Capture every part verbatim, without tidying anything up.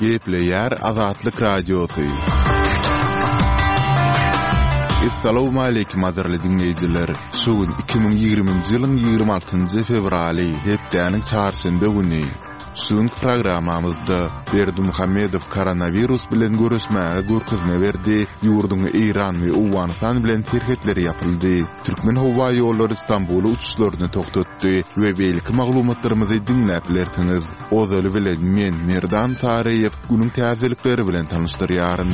Gepleyer Azatlyk Radiosu. Assalamu alaykum azarly dinleyijiler. Şugun iki bin ýigriminji ýylyň ýygrimi altynjy fevraly hepdeniň çarşamba güni. Şuň programamyzda Berdi Muhammedow koronavirus bilen görüşmäge görkezme berdi. Ýurdun Iran we Awganistan bilen terhetleri yapyldy. Türkmen howa ýollary Istanbuly uçuşlaryny toktatdy we belki maglumatlarymyzy dinläp bilersiňiz. Ozaly bilen men Merdan Tariýew günüň täzelikleri bilen tanışdyrýaryn.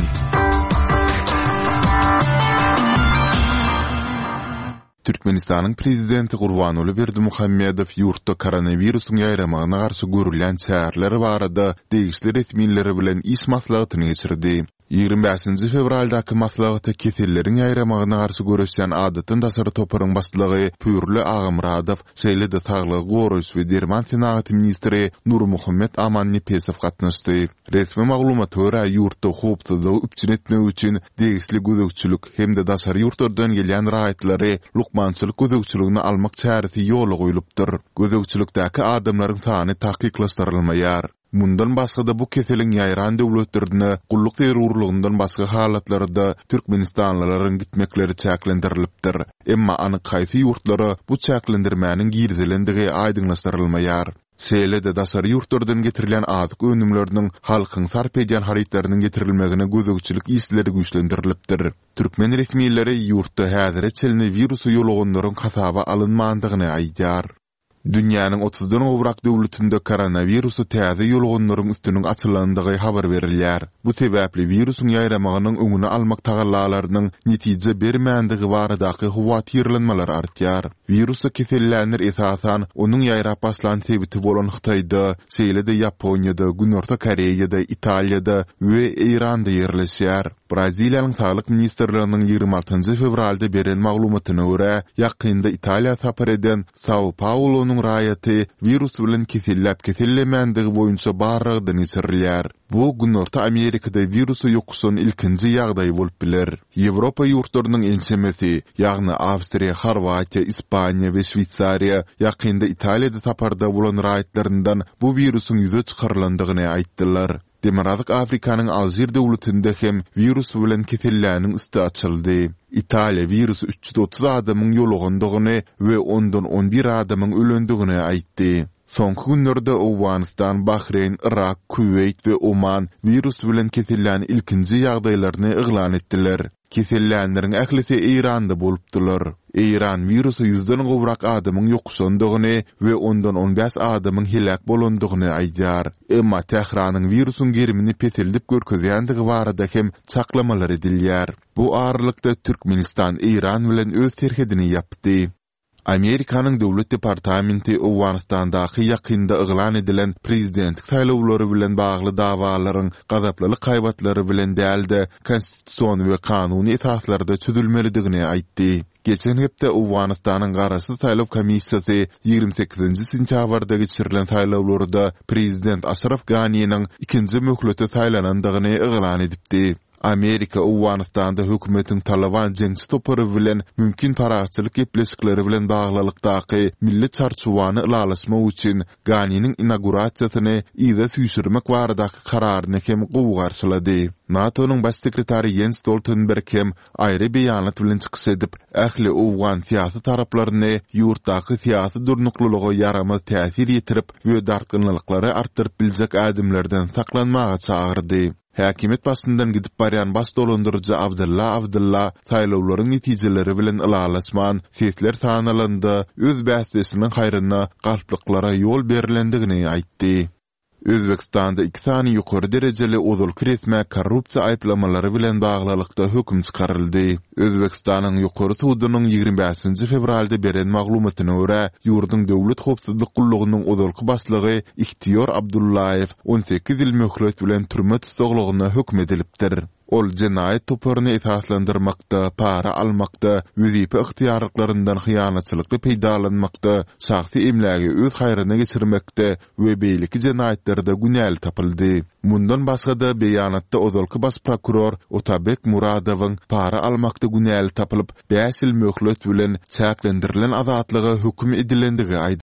Türkmenistanyň prezidenti Gurbanuly Berdimuhammedow ýurtda koronawirusyň ýaýramagyna garşy görülen çägärleri barada degişli resmiýetleri bilen iş maslahatyny geçirdi. ýygrimi beşinji fevraldaky maslahaty keselleriň ýaýramagyna garşy görüşýän adatyn daşary toparyň başlygy Pürli Agymradow, şeýle-de Saglyk goraýş we derman senaty ministri Nurmuhammed Amannipesow gatnaşdy. Resmi maglumat görä ýurtda howpsuzlygy üpçün etmek üçin degişli gözegçilik hemde daşary ýurtlardan gelýän raýatlary lukmançylyk gözegçiligini almak çäresi ýoly goýulypdyr. Gözegçilikdäki adamlaryň sany takyklashdyrylmaýar. Mundan başga da bu keseliň ýaýran döwletlerine gulluk terrorlygyndan başga halatlarda Türkmenistanlylaryň gitmekleri çäklendirilipdir. Emma anyk gaýsy ýurtlary bu çäklendirmäniň girdilendige aýdyňlaşdyrylmaýar. Şeýle-de daşary ýurtlardan getirilen azyk önümleriniň halkyň sarp edýän harytlarynyň getirilmegine gözegçilik isleri güýçlendirilipdir. Türkmen resmiýetleri ýurtda häzir çelni virusy ýolagynlaryň hasaba alynmandygyny aýdýar. Dünýäniň otuzdan gowrak döwletinde koronavirusy täze ýolagynlaryň üstüniň açylandygy habar berilýär. Bu sebäpli virusyň ýaýramagynyň öňüni almak tagallalarynyň netije bermändige baradaky howatyrlanmalar artýar. Virusy kesellänler esasan onuň ýaýrap başlan sebäbi bolan Hytaýda, şeýle-de Ýaponiýada, Günorta Koreýada, Italiýada we Iranda ýerleşýär. Braziliýanyň saglyk ministrliginiň ýygrimi altynjy fevralda beren maglumatyna görä, ýakynda Italiýa sapar eden Sao Paulo'nyň raýaty virus bilen kesellep kesellemendigi boýunça barragdan geçirilýär. Bu Günorta Amerikada virusy ýokuşyň ilkinji ýagdaýy bolup biler. Ýewropa ýurtlarynyň ensemesi, ýagny Awstriýa, Horwatiýa, Ispaniýa we Şwitsariýa ýakynda Italiýada saparda bolan raýatlaryndan bu virusyň ýüze çykarlandygyny aýtdylar. Demirazyk Afrikanyň Aljer döwletinde hem virus bilen kesellääniň üstü açyldy. Italiýa virusy üç ýüz otuz adamyň ýolagandygyny we ondan on bir adamyň ölendigini aýtdy. Soňky günlerde Awganistan, Bahreyn, Irak, Kuwait we Oman virus bilen kesellän ilkinji ýagdaýlaryny eglan etdiler. Kesellänleriň ählisi Iranda bolupdylar. Iran virusy yüzden gowrak adamyň ýokuşandygyny we ondan on beş adamyň helak bolandygyny aýdýar. Emma Tehranyň virusyň gerimini peteldip görkezýändigi barada hem çaklamalar edilýär. Bu aralykda Türkmenistan Iran bilen öz terhedini yapdy. Amerikanyň döwlet departamenti Awganistandaky ýakynda eglan edilen prezidentlik saýlawlary bilen bagly dawalaryň gazaplylyk gaýbatlary bilen dälde konstitusiýon we kanuny esaslarda çözülmelidigini aýtdy. Geçen hepde Awganistanyň garaşy saýlaw komissiýasy ýygrimi sekizinji sentýabrda geçirilen saýlawlarda prezident Ashraf Ghaniýanyň ikinji möhleti saýlanandygyny eglan edipdi. Amerika Awganistanda hökümetiň Taliban jeňsi topary bilen mümkin paraçylyk gepleşikleri bilen baglylykdaky milli çarçuwany ilalaşmak üçin Ghaniýanyň inaugurasiýasyny ýa-da süýşürmek baradaky kararyny hem gowy garşylady. NATO'nun baş sekretary Jens Stoltenberg hem aýry beýanat bilen çykyş edip, ähli Awgan syýasy taraplaryny ýurtdaky syýasy durnuklylygy yaramaz täsir ýetirip we dartgynlyklary artdyryp biljek adamlardan saklanmaga çagyrdy. Häkimet başyndan gidip barýan baş dolandyrjy Abdulla Abdulla saýlawlaryň netijeleri bilen ilalaşman sesler sanalandy, öz bäsdesiniň haýryna galplyklara ýol berilendigini aýtdy. Özbekistanda iki sany ýokary derejeli ozul kiretme korrupsiýa aýplamalary bilen baglylykda höküm çykaryldy. Özbekistanyň ýokary sudynyň ýygrimi beşinji fevralda beren maglumatyna görä, ýurdun döwlet howpsuzlyk gullugynyň ozulky başlygy Ihtiyor Abdullayew on sekiz ýyl möhlet bilen türme tutsagylygyna hökm edilipdir. Ol jenaýet toparyny esaslandyrmakda, para almakda, wezipä ihtiýarlyklaryndan hyýanatçylykly peýdalanmakda, şahsy emlägi öz haýryna geçirmekde we beýleki jenaýetlerde günäl tapyldy. Mundan başga da beýanatda ozalky baş prokuror Otabek Muradowyň para almakda günäl tapylyp beş ýyl möhlet bilen çäklendirilen azatlygy hökm edilendigi